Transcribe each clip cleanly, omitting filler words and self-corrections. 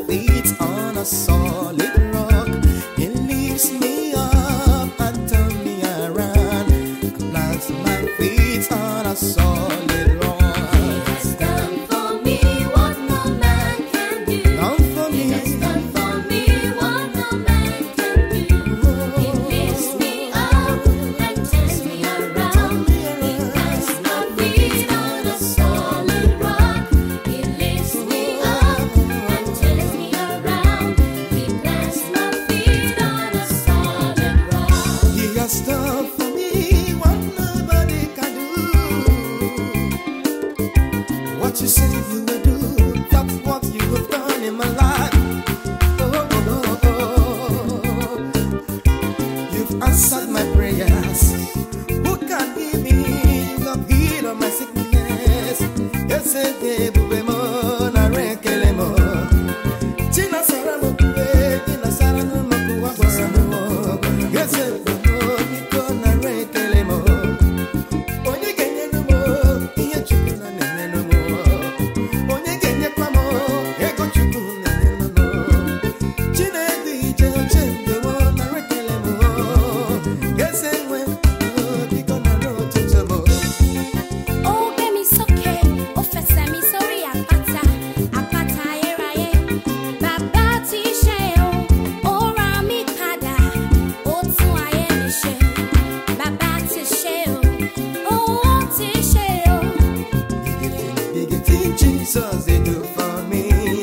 feet on a solid rock. He lifts me up and turns me around and plants my feet on a solid rock. He has done for me what no man can do. Done for He me. has done for me what no man can do. He lifts me up and turns me around. He plants my feet on a solid rock. He lifts me up and turns me around. He plants my feet on a solid rock. He has done for me what nobody can do. What you say you will do, that's what you have done in my life. Oh. You've answered my prayers. Who can hear me? You have healed all my sickness. Yes, na rekelemo. China saramo kwe, china saramo makuwa saramo. Yes, niko na rekelemo. Onye genye numo, iye chukwu na nene numo. Onye genye kwamo, ego chukwu na nene numo. Chinedu ije chembewo na rekelemo. Yes, niko na rotutomo. Oh, baby, it's okay. Oh, fessa mi sorry, apata ayeraye. Baba ti ṣe o, ora mi padà. Ó tún ayé mi ṣe. Baba ti ṣe o, ó ti ṣe o. Big thing Jesus they do for me.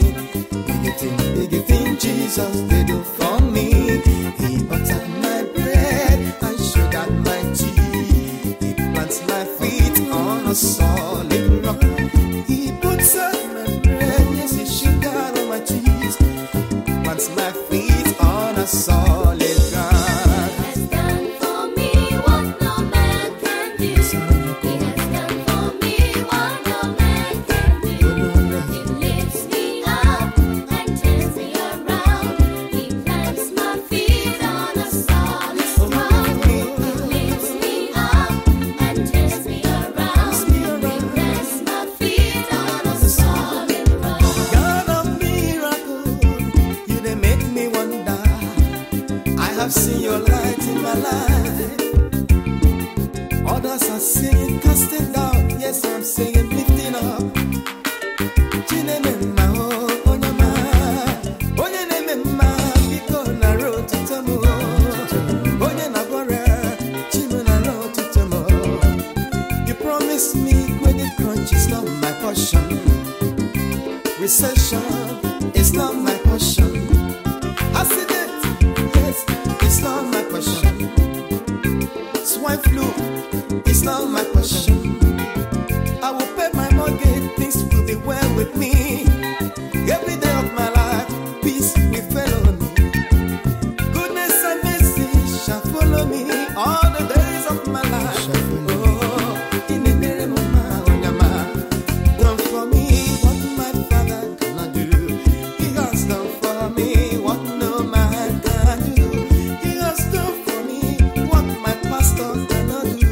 Big thing Jesus they do for me. He buttered my bread and sugared my tea. He plants my feet on a solid rock. He puts up my bread, yes, he sugared all my cheese. Plants my feet on a solid rock. He has done for me what no man can do. He has done for me what no man can do. He lifts me up and turns me around. He plants my feet on a solid rock. He lifts me up and turns me around. He plants my feet on a solid rock. God of miracle, you they make me wonder. I have seen your light in my life. Others are singing, casting down. Yes, I'm singing, lifting up. Chinemema, oh, onyama. Onyenemema, biko na road to tomo. Onye na bora, chimu na road to tomo. You promised me credit crunch is not my portion. Recession is not my portion. Accident, yes, it's not my portion. Swine flu is not my portion. I will pay my mortgage, things will be well with me. Every day of my life, peace will follow me. Goodness and mercy shall follow me all the days of my life. Oh, in the name of my onyama, done for me what my father cannot do. He has done for me what no man can do. He has done for me what my pastor cannot do.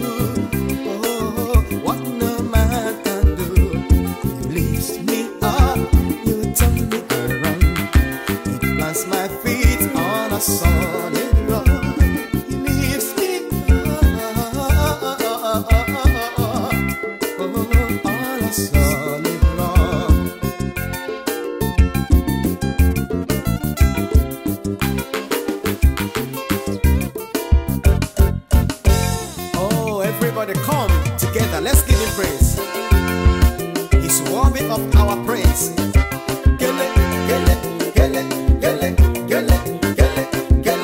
Oh, what no man can do. You lift me up, you turn me around. He plants my feet on a solid rock. He lifts me up on a solid rock. Oh, everybody come together. Let's give him praise. He's worthy of our praise. Gele, gele, gele, gele, gele, gele, gele,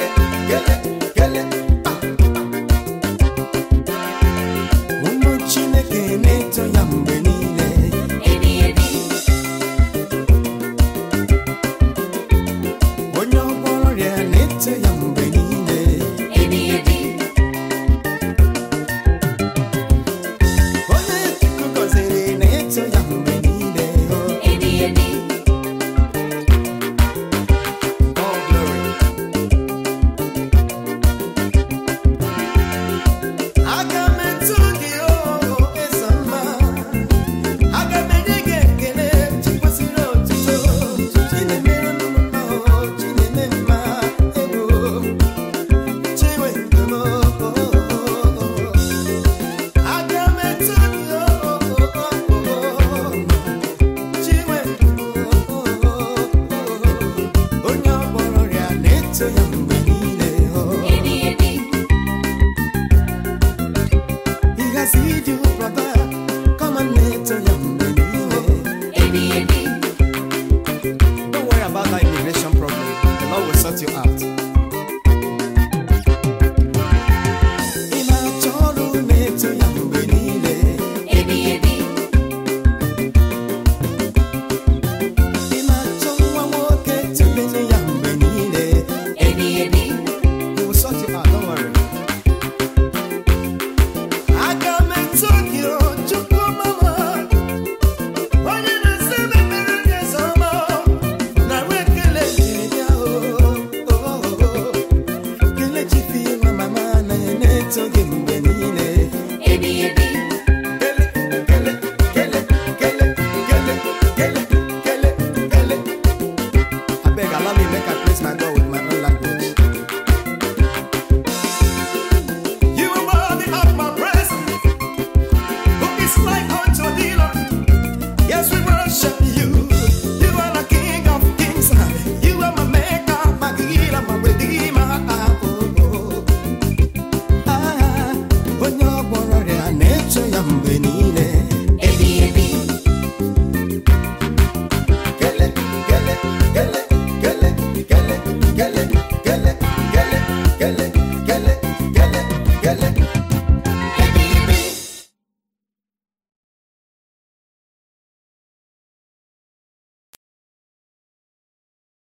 na-eto ya mgbe niile. Ebi ebi. He has healed you, brother. Come on, na-eto ya mgbe niile. Ebi ebi. Don't worry about that immigration problem. The Lord will sort you out. Ị na-achọ ọrụ, na-eto ya mgbe niile. Ebi ebi. Ị na-achọ nwa nwoke, tubene ya mgbe niile. Ebi ebi. He will sort you out, don't worry. Aga m eto gị, o Chukwu mama. Onye na-asa mepere gị eze ọma. Nara ekele dịrị ya, Kele chifi ma mama na ya na-eto gị mgbe niile. Ebi ebi. Kele, kele, kele, kele, kele, kele, kele, kele. Abeg, allow me make I praise my God with my own language. You are worthy of my praise. Who is like unto thee, Lord? Yes, we worship you. You are the King of kings. You are my maker, my healer, my redeemer. Onye ọgbọrọ ya na-eto ya mgbe niile. Ebi ebi. Kele, kele, kele,